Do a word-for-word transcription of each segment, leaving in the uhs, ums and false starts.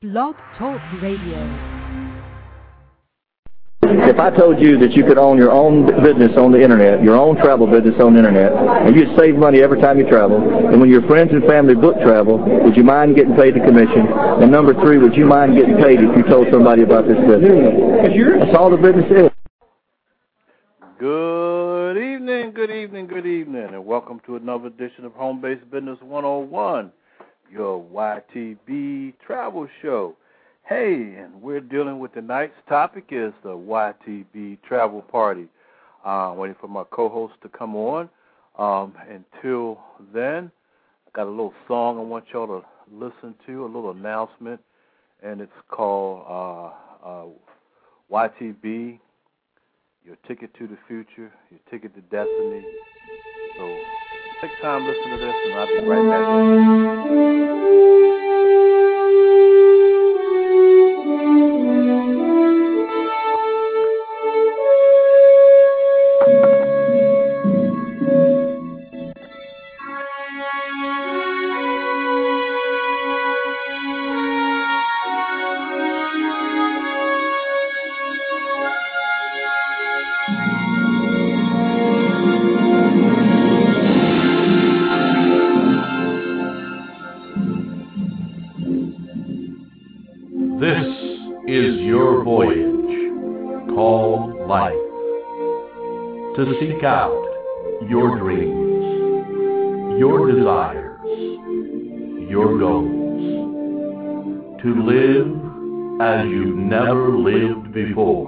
Blog Talk Radio. If I told you that you could own your own business on the internet, your own travel business on the internet, and you'd save money every time you travel, and when your friends and family book travel, would you mind getting paid the commission? And number three, would you mind getting paid if you told somebody about this business? That's all the business is. Good evening, good evening, good evening, and welcome to another edition of Home-Based Business one oh one, your Y T B travel show. Hey, and we're dealing with tonight's topic is the Y T B travel party. Uh, waiting for my co-host to come on. Um, until then, I got a little song I want y'all to listen to, a little announcement, and it's called uh, uh, Y T B, Your Ticket to the Future, Your Ticket to Destiny. So take time, listen to this, and I'll be right back. This is your voyage called life. To seek out your dreams, your desires, your goals. To live as you've never lived before.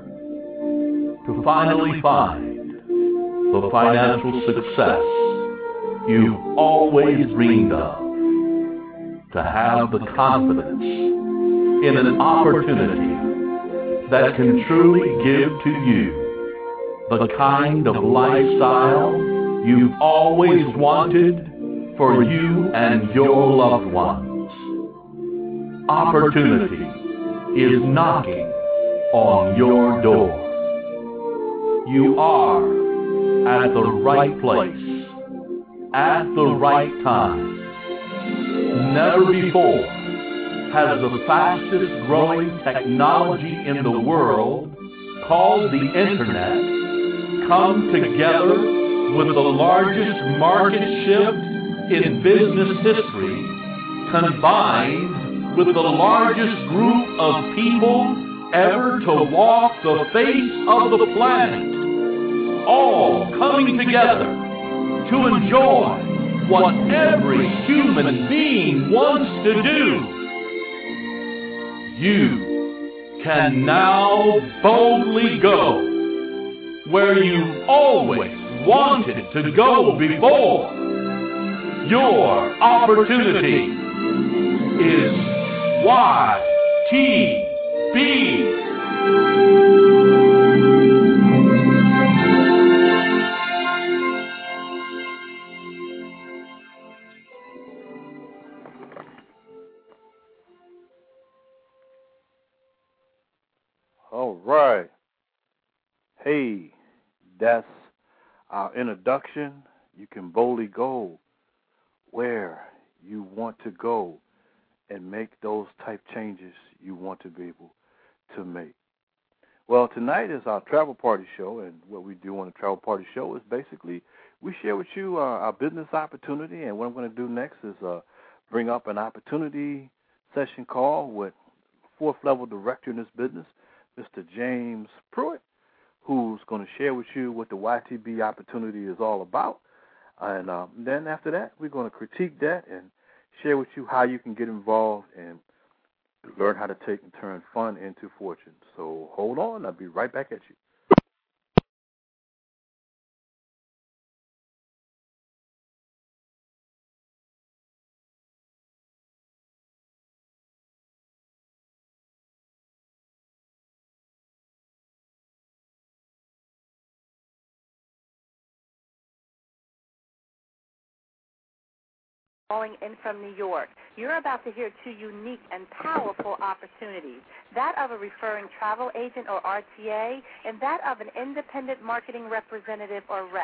To finally find the financial success you've always dreamed of. To have the confidence in an opportunity that can truly give to you the kind of lifestyle you've always wanted for you and your loved ones. Opportunity is knocking on your door. You are at the right place, at the right time. Never before has the fastest growing technology in the world, called the Internet, come together with the largest market shift in business history, combined with the largest group of people ever to walk the face of the planet, all coming together to enjoy what every human being wants to do. You can now boldly go where you've always wanted to go before. Your opportunity is Y T B. All right. Hey, that's our introduction. You can boldly go where you want to go and make those type changes you want to be able to make. Well, tonight is our travel party show, and what we do on the travel party show is basically we share with you uh, our business opportunity, and what I'm going to do next is uh, bring up an opportunity session call with fourth level director in this business, Mister James Pruitt, who's going to share with you what the Y T B opportunity is all about. And um, then after that, we're going to critique that and share with you how you can get involved and learn how to take and turn fun into fortune. So hold on. I'll be right back at you. Calling in from New York. You're about to hear two unique and powerful opportunities, that of a referring travel agent or R T A, and that of an independent marketing representative or rep.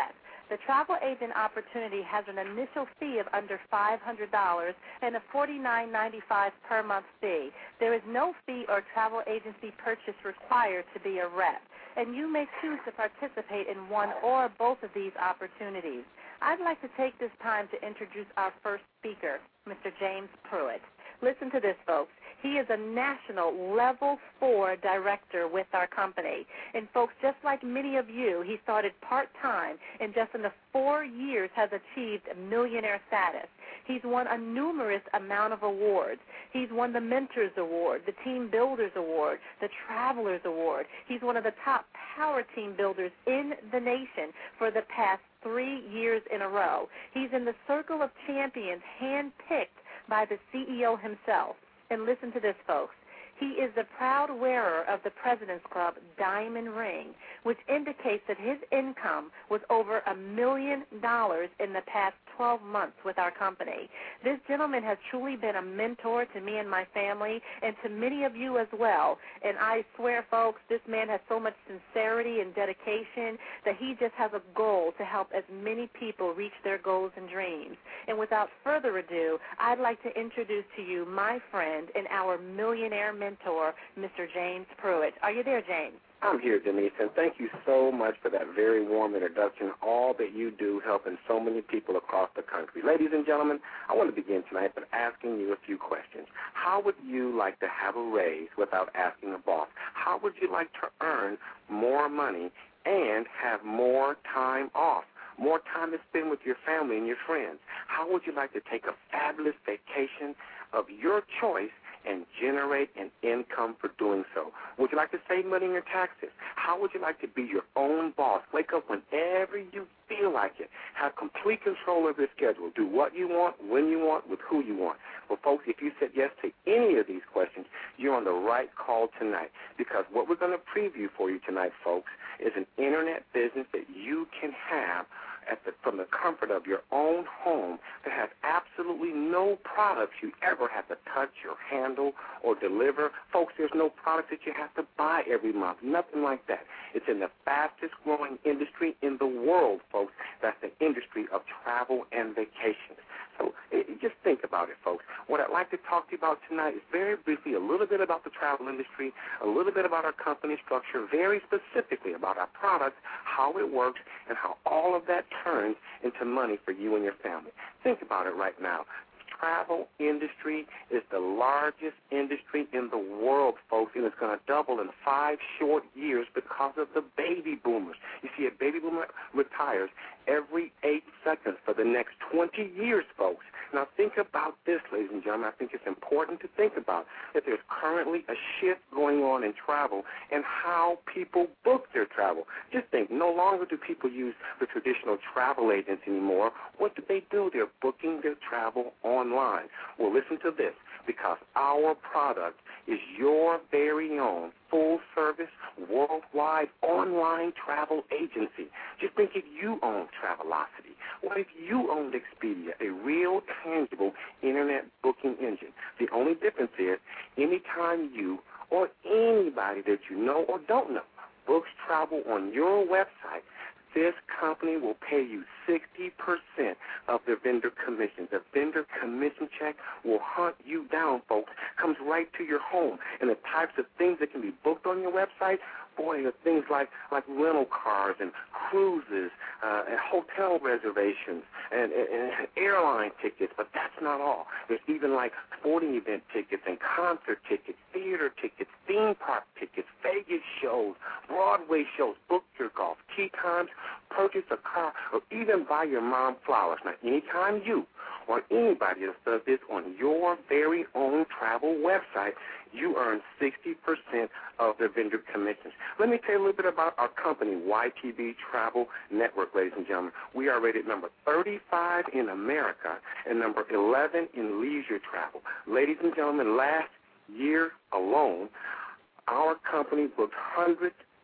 The travel agent opportunity has an initial fee of under five hundred dollars and a forty-nine ninety-five per month fee. There is no fee or travel agency purchase required to be a rep, and you may choose to participate in one or both of these opportunities. I'd like to take this time to introduce our first speaker, Mister James Pruitt. Listen to this, folks. He is a national level four director with our company. And, folks, just like many of you, he started part-time and just in the four years has achieved millionaire status. He's won a numerous amount of awards. He's won the Mentors Award, the Team Builders Award, the Travelers Award. He's one of the top power team builders in the nation for the past three years in a row. He's in the Circle of Champions, handpicked by the C E O himself. And listen to this, folks. He is the proud wearer of the President's Club diamond ring, which indicates that his income was over a million dollars in the past twelve months with our company. This gentleman has truly been a mentor to me and my family and to many of you as well. And I swear, folks, this man has so much sincerity and dedication that he just has a goal to help as many people reach their goals and dreams. And without further ado, I'd like to introduce to you my friend and our millionaire mentor, Mister James Pruitt. Are you there, James? I'm here, Denise, and thank you so much for that very warm introduction, all that you do helping so many people across the country. Ladies and gentlemen, I want to begin tonight by asking you a few questions. How would you like to have a raise without asking a boss? How would you like to earn more money and have more time off? More time to spend with your family and your friends? How would you like to take a fabulous vacation of your choice and generate an income for doing so? Would you like to save money in your taxes? How would you like to be your own boss? Wake up whenever you feel like it. Have complete control of your schedule. Do what you want, when you want, with who you want. Well, folks, if you said yes to any of these questions, you're on the right call tonight, because what we're going to preview for you tonight, folks, is an internet business that you can have at the, from the comfort of your own home that has absolutely no products you ever have to touch or handle or deliver. Folks, there's no products that you have to buy every month, nothing like that. It's in the fastest growing industry in the world, folks. That's the industry of travel and vacations. So it, just think about it, folks. What I'd like to talk to you about tonight is very briefly a little bit about the travel industry, a little bit about our company structure, very specifically about our products, how it works, and how all of that turns into money for you and your family. Think about it right now. Travel industry is the largest industry in the world, folks, and it's going to double in five short years because of the baby boomers. You see, a baby boomer retires every eight seconds for the next twenty years, folks. Now, think about this, ladies and gentlemen. I think it's important to think about that there's currently a shift going on in travel and how people book their travel. Just think, no longer do people use the traditional travel agents anymore. What do they do? They're booking their travel online. Well, listen to this, because our product is your very own full-service, worldwide, online travel agency. Just think if you owned Travelocity. What if you owned Expedia, a real, tangible internet booking engine? The only difference is anytime you or anybody that you know or don't know books travel on your website, this company will pay you sixty percent of their vendor commissions. The vendor commission check will hunt you down, folks. Comes right to your home. And the types of things that can be booked on your website, boy, are things like, like rental cars and cruises uh, and hotel reservations and, and, and airline tickets. But that's not all. There's even like sporting event tickets and concert tickets, theater tickets, theme park tickets, Vegas shows, Broadway shows. Book your golf tee times, purchase a car, or even buy your mom flowers. Now, anytime you or anybody else does this on your very own travel website, you earn sixty percent of their vendor commissions. Let me tell you a little bit about our company, Y T B Travel Network, ladies and gentlemen. We are rated number thirty-five in America and number eleven in leisure travel. Ladies and gentlemen, last year alone, our company booked hundreds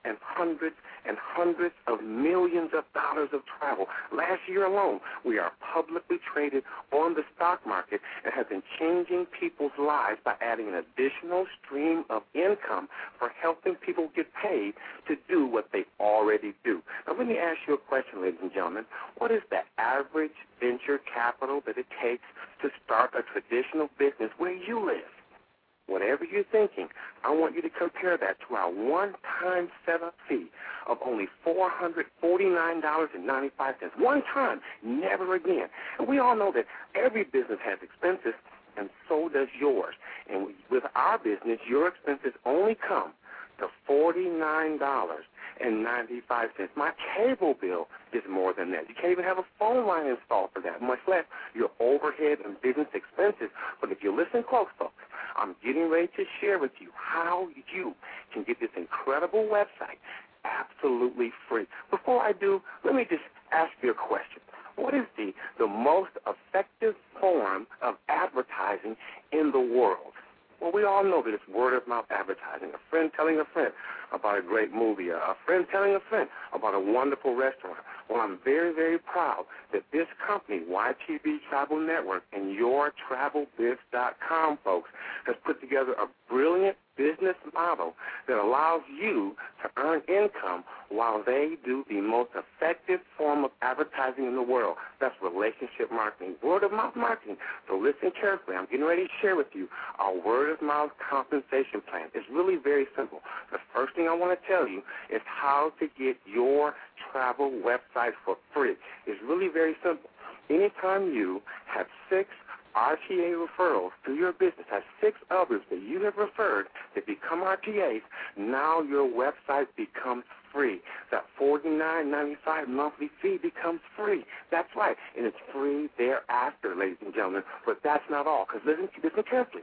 and hundreds and hundreds of millions of dollars of travel. Last year alone, we are publicly traded on the stock market and have been changing people's lives by adding an additional stream of income for helping people get paid to do what they already do. Now, let me ask you a question, ladies and gentlemen. What is the average venture capital that it takes to start a traditional business where you live? Whatever you're thinking, I want you to compare that to our one-time setup fee of only four hundred forty-nine dollars and ninety-five cents. One time, never again. And we all know that every business has expenses, and so does yours. And with our business, your expenses only come to forty-nine dollars and ninety-five cents. My cable bill is more than that. You can't even have a phone line installed for that, much less your overhead and business expenses. But if you listen close, folks, I'm getting ready to share with you how you can get this incredible website absolutely free. Before I do, let me just ask you a question. What is the, the most effective form of advertising in the world? Well, we all know that it's word-of-mouth advertising, a friend telling a friend about a great movie, a friend telling a friend about a wonderful restaurant. Well, I'm very, very proud that this company, Y T B Travel Network, and your travel biz dot com, folks, has put together a brilliant business model that allows you to earn income while they do the most effective form of advertising in the world. That's relationship marketing, word-of-mouth marketing. So listen carefully. I'm getting ready to share with you our word-of-mouth compensation plan. It's really very simple. The first thing I want to tell you is how to get your travel website for free. It's really very simple. Anytime you have six R T A referrals to your business, have six others that you have referred that become R T As, now your website becomes free. That forty-nine ninety-five monthly fee becomes free. That's right, and it's free thereafter, ladies and gentlemen. But that's not all, because listen, listen carefully.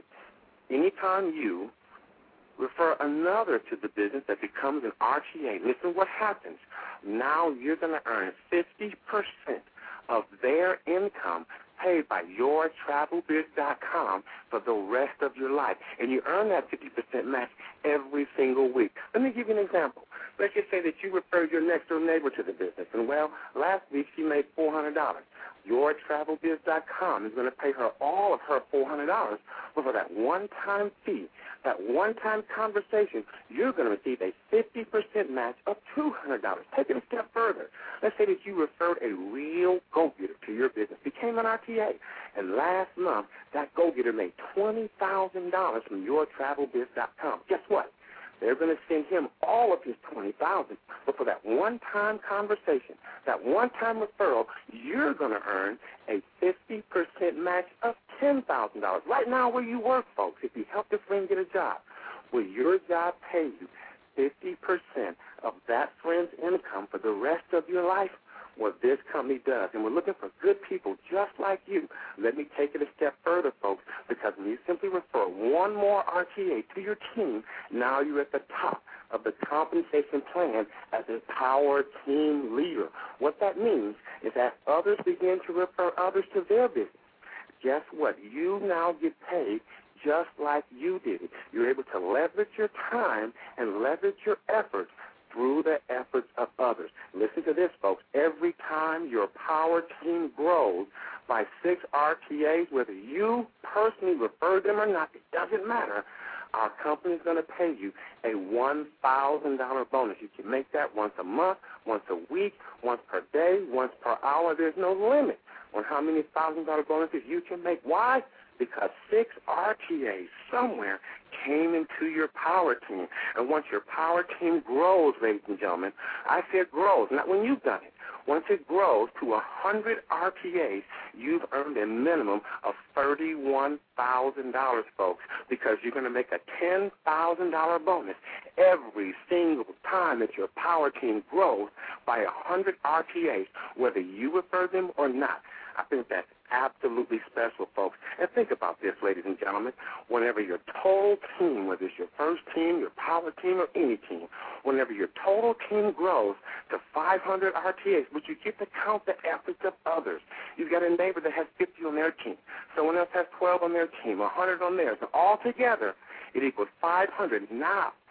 Anytime you refer another to the business that becomes an R T A, listen what happens. Now you're going to earn fifty percent of their income paid by your travel biz dot com for the rest of your life. And you earn that fifty percent match every single week. Let me give you an example. Let's just say that you referred your next-door neighbor to the business, and, well, last week she made four hundred dollars. your travel biz dot com is going to pay her all of her four hundred dollars, but for that one-time fee, that one-time conversation, you're going to receive a fifty percent match of two hundred dollars. Take it a step further. Let's say that you referred a real go-getter to your business, became an R T A, and last month that go-getter made twenty thousand dollars from your travel biz dot com. Guess what? They're going to send him all of his twenty thousand dollars, but for that one-time conversation, that one-time referral, you're going to earn a fifty percent match of ten thousand dollars. Right now where you work, folks, if you help your friend get a job, will your job pay you fifty percent of that friend's income for the rest of your life? What this company does, and we're looking for good people just like you. Let me take it a step further, folks, because when you simply refer one more R T A to your team, now you're at the top of the compensation plan as a power team leader. What that means is that others begin to refer others to their business. Guess what? You now get paid just like you did it. You're able to leverage your time and leverage your efforts through the efforts of others. Listen to this, folks. Every time your power team grows by six R T As, whether you personally refer them or not, it doesn't matter. Our company is going to pay you a one thousand dollars bonus. You can make that once a month, once a week, once per day, once per hour. There's no limit on how many one thousand dollars bonuses you can make. Why? Because six R T As somewhere came into your power team. And once your power team grows, ladies and gentlemen, I said grows, not when you've done it. Once it grows to one hundred R T As, you've earned a minimum of thirty-one thousand dollars, folks, because you're going to make a ten thousand dollars bonus every single time that your power team grows by one hundred R T As, whether you refer them or not. I think that's absolutely special, folks. And think about this, ladies and gentlemen. Whenever your total team, whether it's your first team, your power team, or any team, whenever your total team grows to five hundred R T As, but you get to count the efforts of others. You've got a neighbor that has fifty on their team. Someone else has twelve on their team, one hundred on theirs. And all together, it equals five hundred. Now,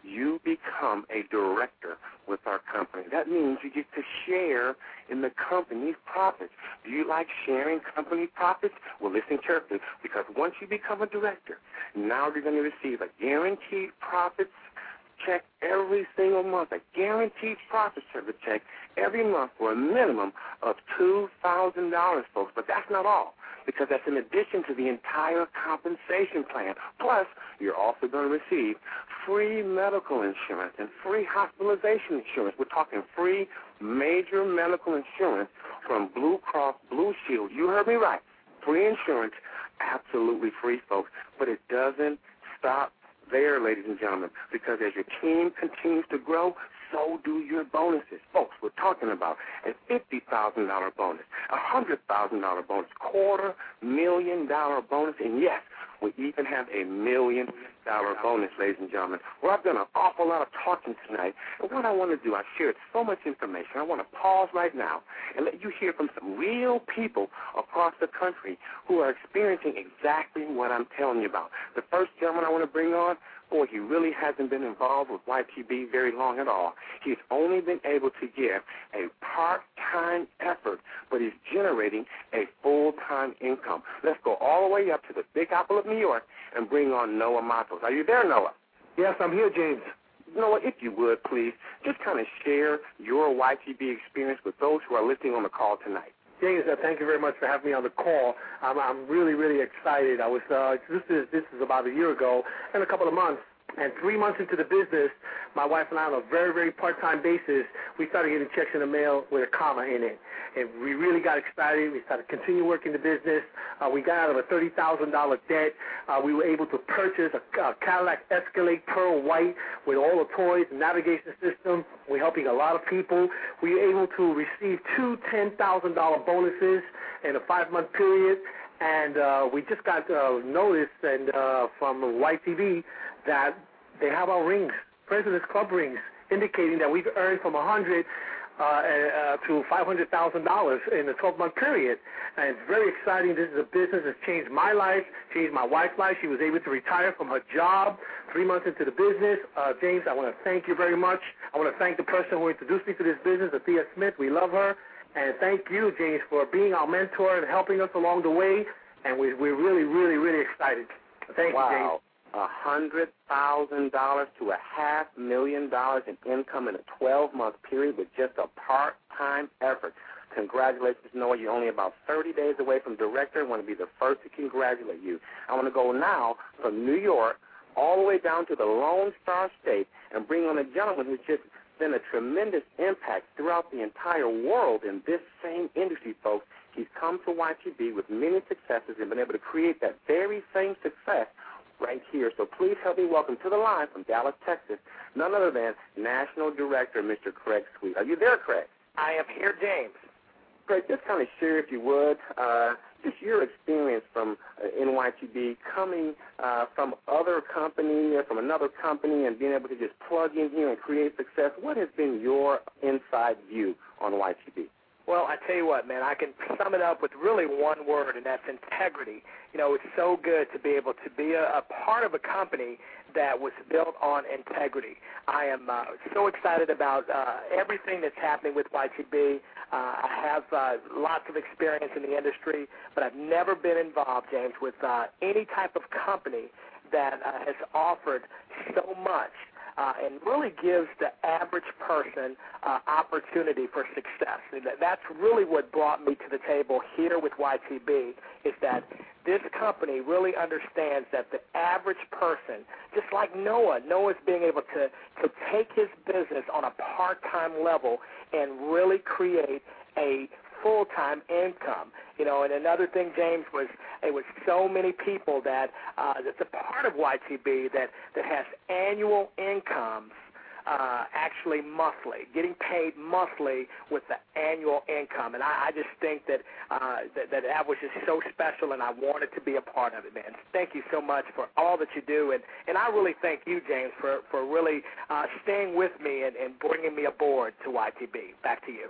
you become a director with our company. That means you get to share in the company's profits. Do you like sharing company profits? Well, listen carefully, because once you become a director, now you're going to receive a guaranteed profits check every single month, a guaranteed profit service check every month for a minimum of two thousand dollars, folks. But that's not all, because that's in addition to the entire compensation plan. Plus, you're also going to receive free medical insurance and free hospitalization insurance. We're talking free major medical insurance from Blue Cross Blue Shield. You heard me right. Free insurance, absolutely free, folks. But it doesn't stop there, ladies and gentlemen, because as your team continues to grow, so do your bonuses. Folks, we're talking about a fifty thousand dollars bonus, a one hundred thousand dollars bonus, quarter million dollar bonus, and yes, we even have a million dollar bonus, ladies and gentlemen. Well, I've done an awful lot of talking tonight, and what I want to do, I've shared so much information. I want to pause right now and let you hear from some real people across the country who are experiencing exactly what I'm telling you about. The first gentleman I want to bring on, boy, he really hasn't been involved with Y T B very long at all. He's only been able to give a part-time effort, but he's generating a full-time income. Let's go all the way up to the Big Apple of New York and bring on Noah Matos. Are you there, Noah? Yes, I'm here, James. Noah, if you would, please, just kind of share your Y T B experience with those who are listening on the call tonight. James, uh, thank you very much for having me on the call. I'm, I'm really, really excited. I was uh, this is this is about a year ago and a couple of months. And three months into the business, my wife and I, on a very, very part-time basis, we started getting checks in the mail with a comma in it. And we really got excited. We started to continue working the business. Uh, we got out of a thirty thousand dollars debt. Uh, we were able to purchase a, a Cadillac Escalade Pearl White with all the toys and navigation system. We're helping a lot of people. We were able to receive two ten thousand dollars bonuses in a five-month period. And uh, we just got uh, notice and uh, from Y T B that they have our rings, President's Club rings, indicating that we've earned from one hundred uh, uh, to five hundred thousand dollars in a twelve-month period. And it's very exciting. This is a business that's changed my life, changed my wife's life. She was able to retire from her job three months into the business. Uh, James, I want to thank you very much. I want to thank the person who introduced me to this business, Athea Smith. We love her. And thank you, James, for being our mentor and helping us along the way. And we, we're really, really, really excited. Thank wow. you, James. A hundred thousand dollars to a half million dollars in income in a twelve-month period with just a part-time effort. Congratulations, Noah. You're only about thirty days away from director. I want to be the first to congratulate you. I want to go now from New York all the way down to the Lone Star State and bring on a gentleman who's just been a tremendous impact throughout the entire world in this same industry, folks. He's come to Y T B with many successes and been able to create that very same success right here. So please help me welcome to the line from Dallas, Texas, none other than National Director, Mister Craig Sweet. Are you there, Craig? I am here, James. Craig, just kind of share, if you would, uh, just your experience from uh, N Y T B, coming uh, from other company or from another company and being able to just plug in here and create success. What has been your inside view on Y T B? Well, I tell you what, man, I can sum it up with really one word, and that's integrity. You know, it's so good to be able to be a, a part of a company that was built on integrity. I am uh, so excited about uh, everything that's happening with Y T B. Uh, I have uh, lots of experience in the industry, but I've never been involved, James, with uh, any type of company that uh, has offered so much Uh, and really gives the average person uh, opportunity for success. And that's really what brought me to the table here with Y T B, is that this company really understands that the average person, just like Noah, Noah's being able to, to take his business on a part-time level and really create a full-time income. You know, and another thing, James, was it was so many people that uh, that's a part of Y T B that, that has annual incomes uh, actually monthly, getting paid monthly with the annual income. And I, I just think that, uh, that that that was just so special, and I wanted to be a part of it, man. Thank you so much for all that you do. And, and I really thank you, James, for, for really uh, staying with me and, and bringing me aboard to Y T B. Back to you.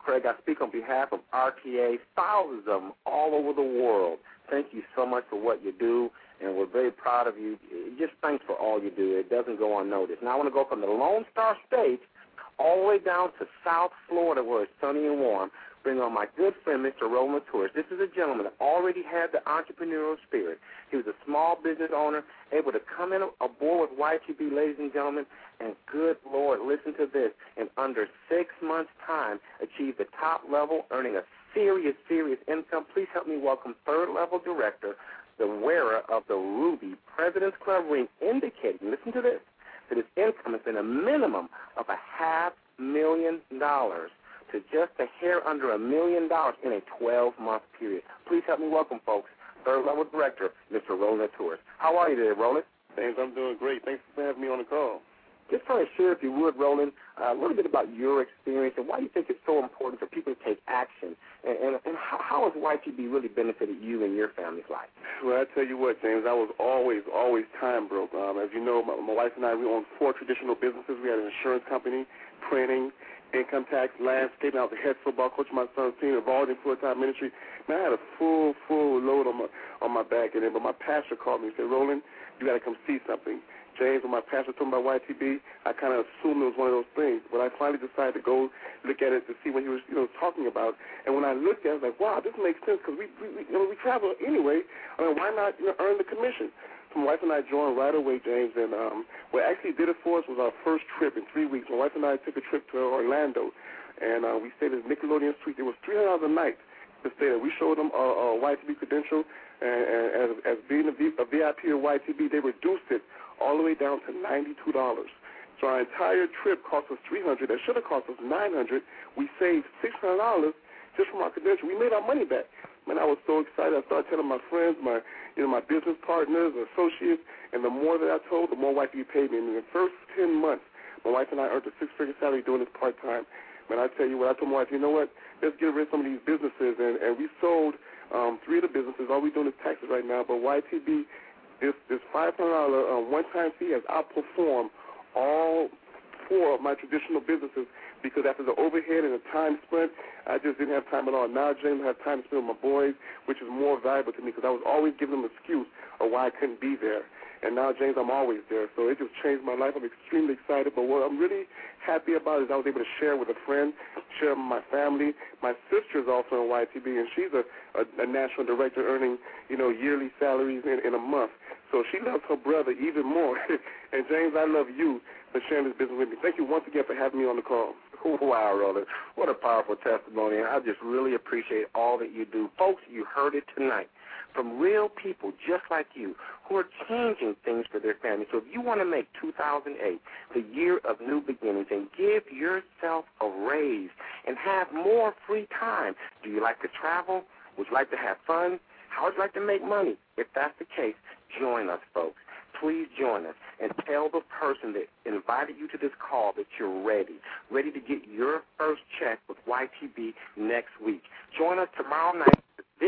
Craig, I speak on behalf of R T A, thousands of them all over the world. Thank you so much for what you do, and we're very proud of you. Just thanks for all you do. It doesn't go unnoticed. Now I want to go from the Lone Star State all the way down to South Florida where it's sunny and warm. Bring on my good friend, Mister Roland Tours. This is a gentleman that already had the entrepreneurial spirit. He was a small business owner, able to come in aboard with Y T B, ladies and gentlemen, and good Lord, listen to this, in under six months' time, achieved the top level, earning a serious, serious income. Please help me welcome third-level director, the wearer of the Ruby President's Club ring, indicating, listen to this, that his income has been a minimum of a half million dollars to just a hair under a million dollars in a twelve-month period. Please help me welcome, folks, third-level director, Mister Roland Tours. How are you today, Roland? Thanks, I'm doing great. Thanks for having me on the call. Just try to share, if you would, Roland, uh, a little bit about your experience and why you think it's so important for people to take action, and, and, and how, how has Y T B really benefited you and your family's life? Well, I tell you what, James, I was always, always time broke. Um, as you know, my, my wife and I, we own four traditional businesses. We had an insurance company, printing, income tax, landscaping. I was a head football coach of my son's team, involved in full-time ministry. Man, I had a full, full load on my on my back, and then, but my pastor called me and said, Roland, you got to come see something. James, when my pastor told me about Y T B, I kind of assumed it was one of those things. But I finally decided to go look at it to see what he was, you know, talking about. And when I looked at it, I was like, wow, this makes sense because we, we, we, you know, we travel anyway. I mean, why not, you know, earn the commission? So my wife and I joined right away, James. And um, what actually did it for us was our first trip in three weeks. My wife and I took a trip to Orlando, and uh, we stayed at Nickelodeon Suite. It was three hundred dollars a night to stay there. We showed them our, our Y T B credential, and, and as, as being a, v, a V I P of Y T B, they reduced it all the way down to ninety-two dollars. So our entire trip cost us three hundred dollars. That should have cost us nine hundred dollars. We saved six hundred dollars just from our credential. We made our money back. Man, I was so excited. I started telling my friends, my you know, my business partners, associates, and the more that I told, the more Y T B paid me. And in the first ten months, my wife and I earned a six-figure salary doing this part-time. Man, I tell you what, I told my wife, you know what, let's get rid of some of these businesses. And, and we sold um, three of the businesses. All we're doing is taxes right now. But Y T B, This, this five hundred dollars uh, one-time fee has outperformed all four of my traditional businesses because after the overhead and the time spent, I just didn't have time at all. Now, James, I have time to spend with my boys, which is more valuable to me because I was always giving them an excuse of why I couldn't be there. And now, James, I'm always there. So it just changed my life. I'm extremely excited. But what I'm really happy about is I was able to share with a friend, share with my family. My sister is also in Y T B, and she's a, a, a national director earning, you know, yearly salaries in, in a month. So she loves her brother even more. And, James, I love you for sharing this business with me. Thank you once again for having me on the call. Wow, Roland. What a powerful testimony. And I just really appreciate all that you do. Folks, you heard it tonight from real people just like you who are changing things for their family. So if you want to make two thousand eight the year of new beginnings and give yourself a raise and have more free time, do you like to travel? Would you like to have fun? How would you like to make money? If that's the case, join us, folks. Please join us and tell the person that invited you to this call that you're ready, ready to get your first check with Y T B next week. Join us tomorrow night. This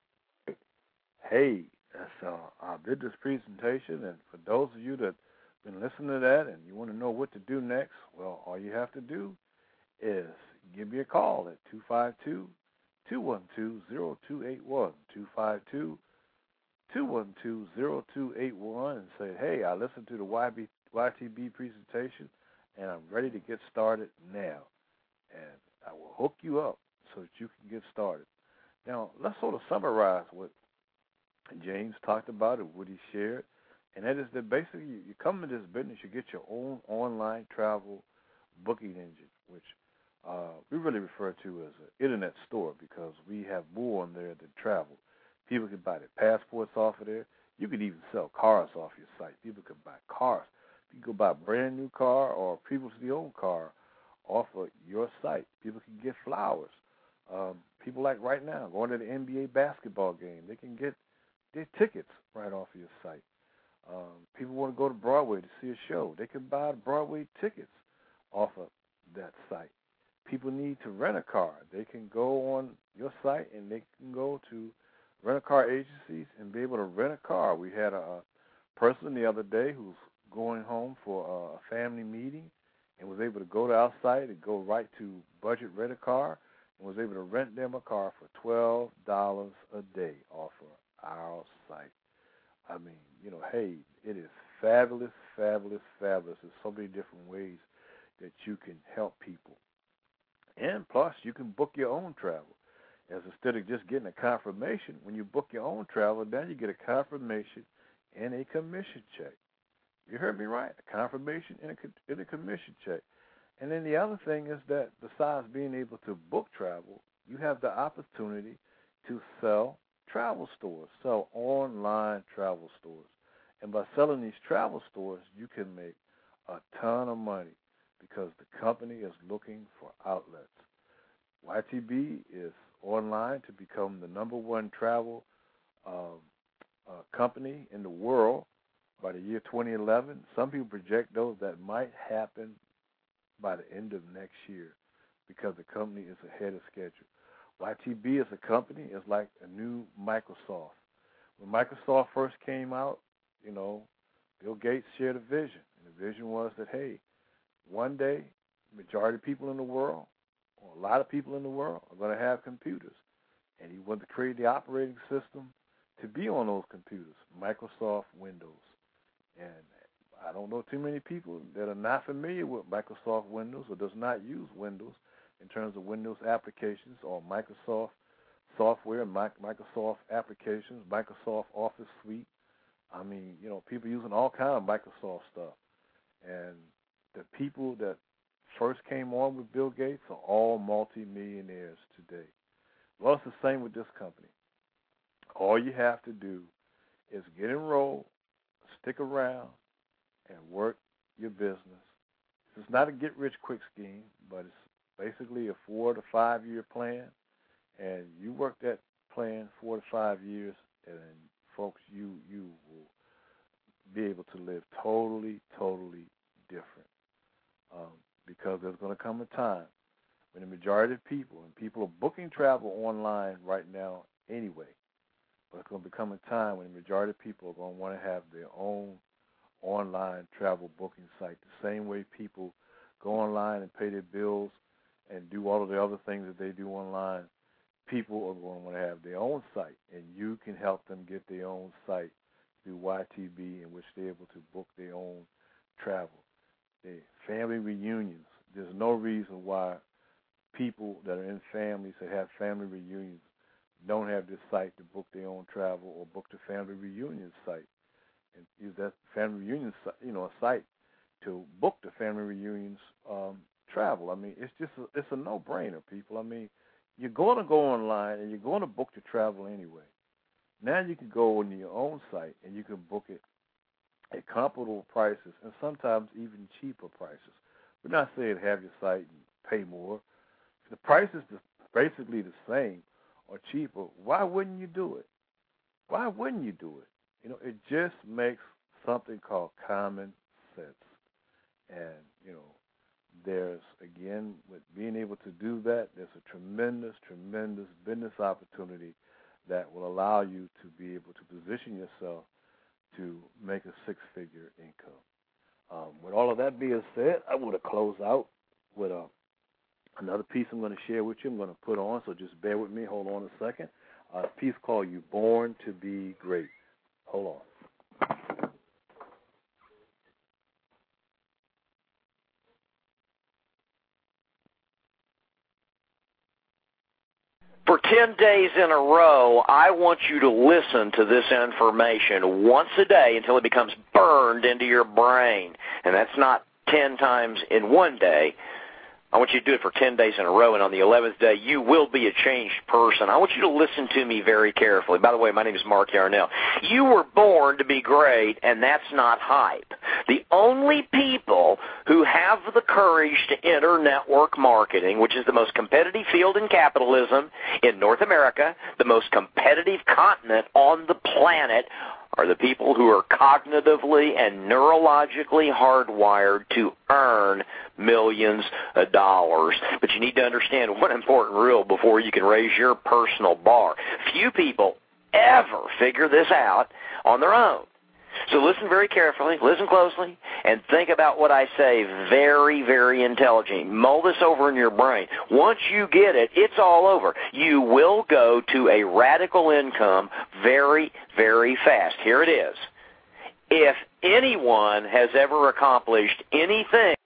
Hey, that's uh, our business presentation, and for those of you that have been listening to that and you want to know what to do next, well, all you have to do is give me a call at two five two, two one two, zero two eight one, two five two, two one two, zero two eight one, and say, hey, I listened to the Y T B presentation, and I'm ready to get started now. And I will hook you up so that you can get started. Now, let's sort of summarize what James talked about and what he shared, and that is that basically you, you come into this business, you get your own online travel booking engine, which uh, we really refer to as an internet store because we have more on there than travel. People can buy their passports off of there. You can even sell cars off your site. People can buy cars. You can go buy a brand new car or a previously owned car off of your site. People can get flowers. Um, people like right now going to the N B A basketball game, they can get their tickets right off of your site. Um, people want to go to Broadway to see a show. They can buy Broadway tickets off of that site. People need to rent a car. They can go on your site and they can go to rent-a-car agencies and be able to rent a car. We had a, a person the other day who's going home for a family meeting and was able to go to our site and go right to Budget Rent a Car and was able to rent them a car for twelve dollars a day off of our site. I mean, you know, hey, it is fabulous, fabulous, fabulous. There's so many different ways that you can help people. And plus, you can book your own travel. As instead of just getting a confirmation, when you book your own travel, then you get a confirmation and a commission check. You heard me right, a confirmation and a, and a commission check. And then the other thing is that besides being able to book travel, you have the opportunity to sell travel stores, sell online travel stores. And by selling these travel stores, you can make a ton of money because the company is looking for outlets. Y T B is online to become the number one travel um, uh, company in the world by the year twenty eleven. Some people project, though, that might happen by the end of next year because the company is ahead of schedule. Y T B as a company is like a new Microsoft. When Microsoft first came out, you know, Bill Gates shared a vision. And the vision was that, hey, one day, the majority of people in the world, or a lot of people in the world, are going to have computers. And he wanted to create the operating system to be on those computers, Microsoft Windows. And I don't know too many people that are not familiar with Microsoft Windows or does not use Windows in terms of Windows applications or Microsoft software, Microsoft applications, Microsoft Office Suite. I mean, you know, people using all kinds of Microsoft stuff. And the people that first came on with Bill Gates are all multimillionaires today. Well, it's the same with this company. All you have to do is get enrolled, stick around, and work your business. It's not a get-rich-quick scheme, but it's basically a four- to five-year plan, and you work that plan four to five years, and folks, you you will be able to live totally, totally different. Um, because there's going to come a time when the majority of people, and people are booking travel online right now anyway, but it's going to become a time when the majority of people are going to want to have their own online travel booking site, the same way people go online and pay their bills and do all of the other things that they do online. People are going to want to have their own site, and you can help them get their own site through Y T B, in which they're able to book their own travel. The family reunions, there's no reason why people that are in families that have family reunions don't have this site to book their own travel or book the family reunion site and use that family reunion, you know, a site to book the family reunions um, travel. I mean, it's just a, it's a no-brainer, people. I mean, you're going to go online and you're going to book the travel anyway. Now you can go on your own site and you can book it at comparable prices and sometimes even cheaper prices. We're not saying have your site and pay more. If the price is basically the same or cheaper, why wouldn't you do it? Why wouldn't you do it? You know, it just makes something called common sense. And, you know, there's, again, with being able to do that, there's a tremendous, tremendous business opportunity that will allow you to be able to position yourself to make a six-figure income. Um, with all of that being said, I want to close out with a, another piece I'm going to share with you. I'm going to put on, so just bear with me. Hold on a second. Uh, a piece called "You Born to Be Great." Hold on. For ten days in a row, I want you to listen to this information once a day until it becomes burned into your brain. And that's not ten times in one day. I want you to do it for ten days in a row, and on the eleventh day, you will be a changed person. I want you to listen to me very carefully. By the way, my name is Mark Yarnell. You were born to be great, and that's not hype. The only people who have the courage to enter network marketing, which is the most competitive field in capitalism in North America, the most competitive continent on the planet, are the people who are cognitively and neurologically hardwired to earn millions of dollars. But you need to understand one important rule before you can raise your personal bar. Few people ever figure this out on their own. So listen very carefully, listen closely, and think about what I say very, very intelligently. Mull this over in your brain. Once you get it, it's all over. You will go to a radical income very, very fast. Here it is. If anyone has ever accomplished anything.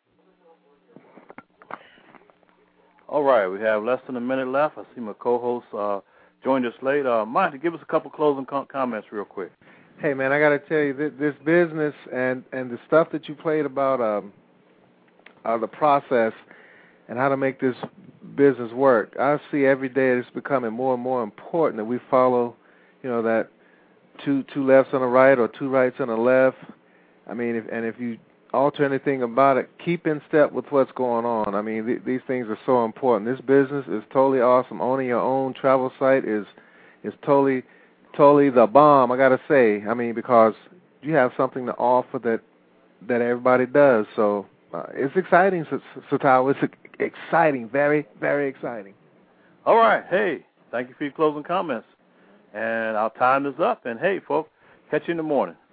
All right, we have less than a minute left. I see my co-host uh, joined us late. Uh, Monty, give us a couple closing com- comments real quick. Hey, man, I got to tell you, this, this business and, and the stuff that you played about um, uh, the process and how to make this business work, I see every day it's becoming more and more important that we follow, you know, that two two lefts on the right or two rights on the left. I mean, if, and if you alter anything about it, keep in step with what's going on. I mean, th- these things are so important. This business is totally awesome. Owning your own travel site is is totally Totally the bomb, I got to say. I mean, because you have something to offer that that everybody does. So uh, it's exciting, Satawa. It's exciting, very, very exciting. All right. Hey, thank you for your closing comments. And our time is up. And, hey, folks, catch you in the morning.